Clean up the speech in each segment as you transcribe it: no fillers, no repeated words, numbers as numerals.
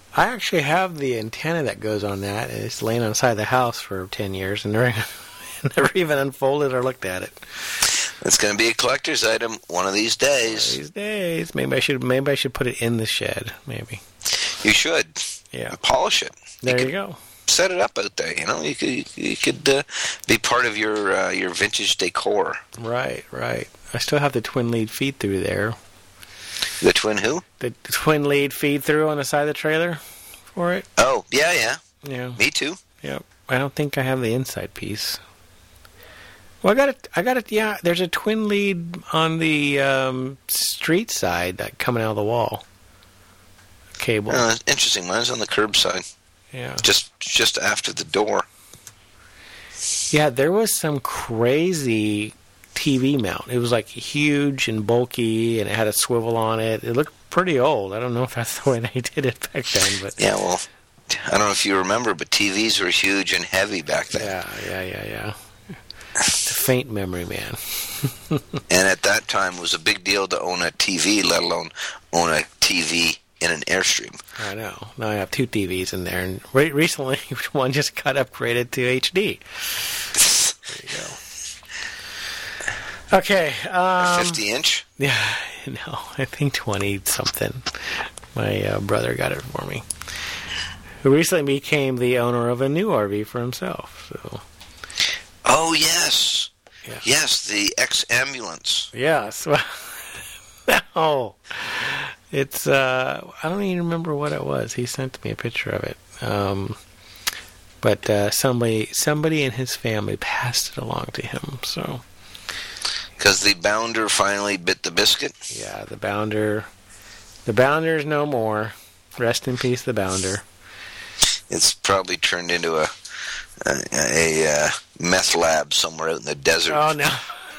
I actually have the antenna that goes on that. It's laying on the side of the house for 10 years and never even unfolded or looked at it. It's going to be a collector's item one of these days. Maybe I should put it in the shed. Maybe. You should. Yeah. Polish it. There you go. Set it up out there. You know, you could be part of your vintage decor. Right. I still have the twin lead feed through there. The twin who? The twin lead feed through on the side of the trailer for it. Oh, yeah. Yeah. Me too. Yep. I don't think I have the inside piece. Well, I got it. Yeah, there's a twin lead on the street side coming out of the wall. Cable. Interesting. Mine's on the curb side. Yeah. Just after the door. Yeah, there was some crazy TV mount. It was like huge and bulky, and it had a swivel on it. It looked pretty old. I don't know if that's the way they did it back then, but yeah. Well, I don't know if you remember, but TVs were huge and heavy back then. Yeah. It's a faint memory, man. And at that time, it was a big deal to own a TV, let alone own a TV in an Airstream. I know. Now I have two TVs in there, and recently one just got upgraded to HD. There you go. Okay. 50-inch? Yeah, no, I think 20-something. My brother got it for me. Who recently became the owner of a new RV for himself. So. Oh, yes. Yeah. Yes, the X-Ambulance. Yes. No. It's, I don't even remember what it was. He sent me a picture of it. But somebody in his family passed it along to him, so. Because the Bounder finally bit the biscuit? Yeah, the Bounder's no more. Rest in peace, the Bounder. It's probably turned into a meth lab somewhere out in the desert. Oh, no.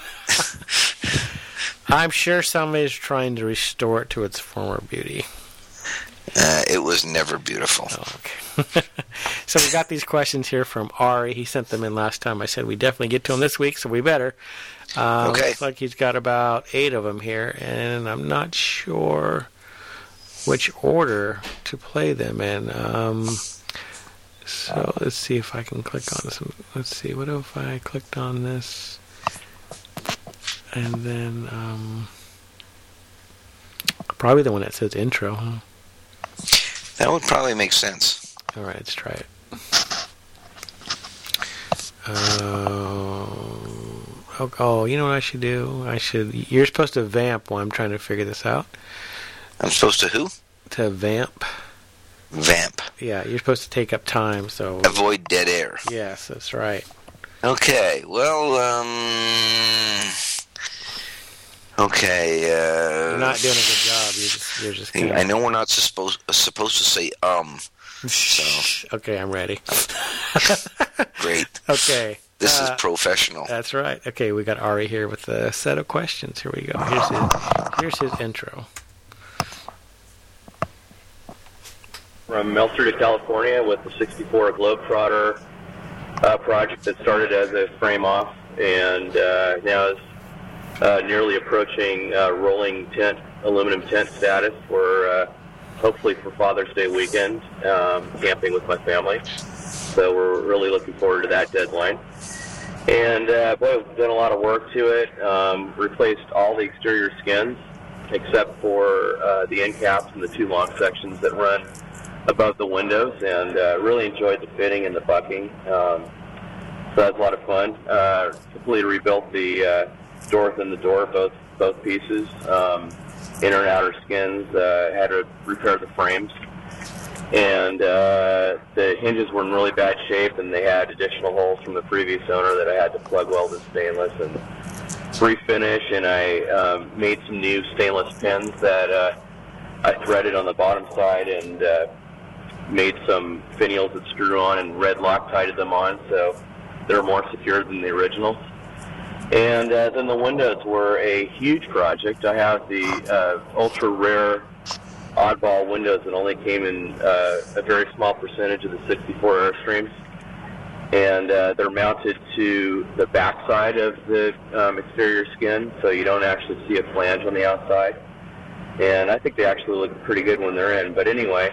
I'm sure somebody's trying to restore it to its former beauty. It was never beautiful. Oh, okay. So we got these questions here from Ari. He sent them in last time. I said we definitely get to them this week, so we better. Okay. Looks like he's got about 8 of them here, and I'm not sure which order to play them in. So let's see if I can click on some. Let's see. What if I clicked on this? And then probably the one that says intro, huh? That would probably make sense. All right, let's try it. Oh, you know what I should do? You're supposed to vamp while I'm trying to figure this out. I'm supposed to who? To vamp. Vamp. Yeah, you're supposed to take up time, so. Avoid dead air. Yes, that's right. Okay, well, okay, You're not doing a good job. You're just kinda... I know we're not supposed to say, so. Okay, I'm ready. Great. Okay. This is professional. That's right. Okay, we got Ari here with a set of questions. Here we go. Here's his intro. From Meltzer to California with the 64 Globetrotter project that started as a frame-off and now is nearly approaching rolling tent, aluminum tent status for hopefully for Father's Day weekend, camping with my family. So we're really looking forward to that deadline. And boy, we've done a lot of work to it. Replaced all the exterior skins except for the end caps and the 2 long sections that run above the windows, and really enjoyed the fitting and the bucking. So that's a lot of fun. Completely rebuilt the door within the door, both pieces, inner and outer skins. Had to repair the frames, and the hinges were in really bad shape, and they had additional holes from the previous owner that I had to plug weld in stainless and refinish. And I made some new stainless pins that I threaded on the bottom side and made some finials that screw on and red Loctited them on, so they're more secure than the originals. And then the windows were a huge project. I have the ultra rare oddball windows that only came in a very small percentage of the 64 Airstreams, and they're mounted to the back side of the exterior skin, so you don't actually see a flange on the outside. And I think they actually look pretty good when they're in. But anyway,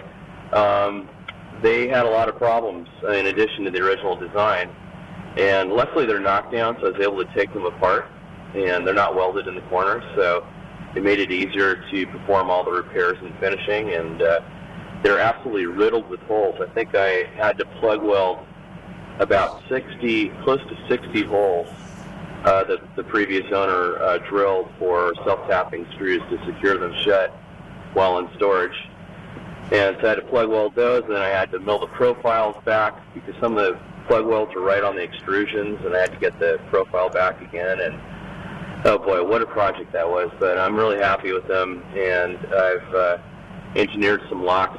they had a lot of problems in addition to the original design. And luckily they're knockdown, so I was able to take them apart, and they're not welded in the corners, so it made it easier to perform all the repairs and finishing. And they're absolutely riddled with holes. I think I had to plug weld about close to 60 holes that the previous owner drilled for self-tapping screws to secure them shut while in storage. And so I had to plug weld those, and then I had to mill the profiles back because some of the plug welds were right on the extrusions, and I had to get the profile back again. And oh boy, what a project that was! But I'm really happy with them, and I've engineered some locks